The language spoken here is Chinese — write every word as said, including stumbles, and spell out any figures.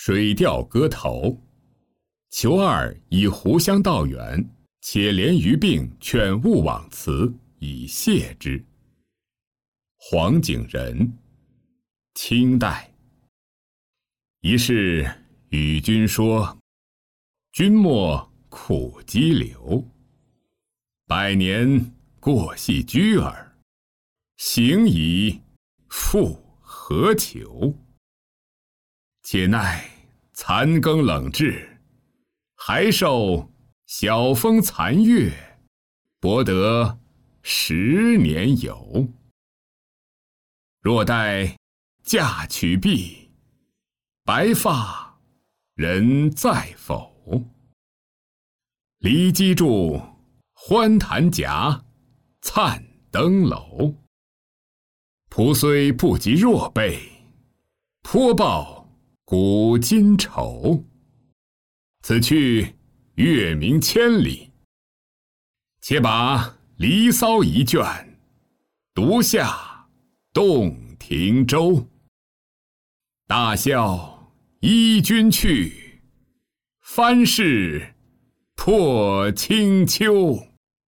水调歌头。求二以湖湘道远，且连于病劝勿往辞，以谢之。黄景仁，清代。一事与君说，君莫苦激流。百年过隙居耳，行矣复何求？且奈残羹冷炙，还受晓风残月，博得十年游。若待嫁娶毕，白发人在否？离机杼，欢弹夹，灿登楼。仆虽不及若辈，颇报古今仇。此去月明千里，且把《离骚》一卷，读下洞庭洲。大笑依君去，帆事破清秋。